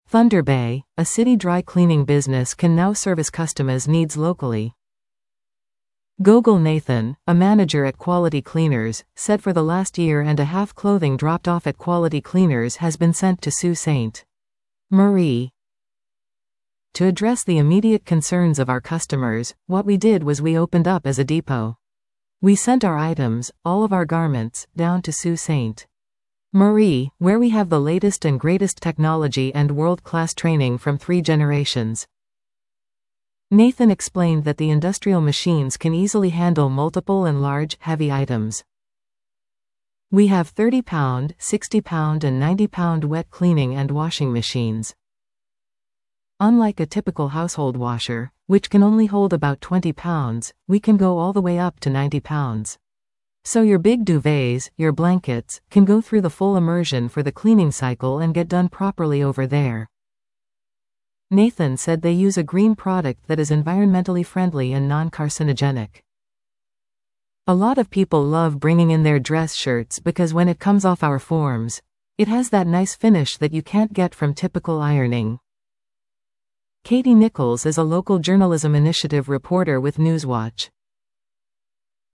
Thunder Bay, a city dry cleaning business, can now service customers' needs locally. Gogol Nathan, a manager at Quality Cleaners, said for the last year and a half clothing dropped off at Quality Cleaners has been sent to Sault Ste. Marie. To address the immediate concerns of our customers, what we did was we opened up as a depot. We sent our items, all of our garments, down to Sault Ste. Marie, where we have the latest and greatest technology and world-class training from 3 generations. Nathan explained that the industrial machines can easily handle multiple and large, heavy items. We have 30-pound, 60-pound and 90-pound wet cleaning and washing machines. Unlike a typical household washer, which can only hold about 20 pounds, we can go all the way up to 90 pounds. So your big duvets, your blankets, can go through the full immersion for the cleaning cycle and get done properly over there. Nathan said they use a green product that is environmentally friendly and non-carcinogenic. A lot of people love bringing in their dress shirts because when it comes off our forms, it has that nice finish that you can't get from typical ironing. Katie Nichols is a local journalism initiative reporter with Newswatch.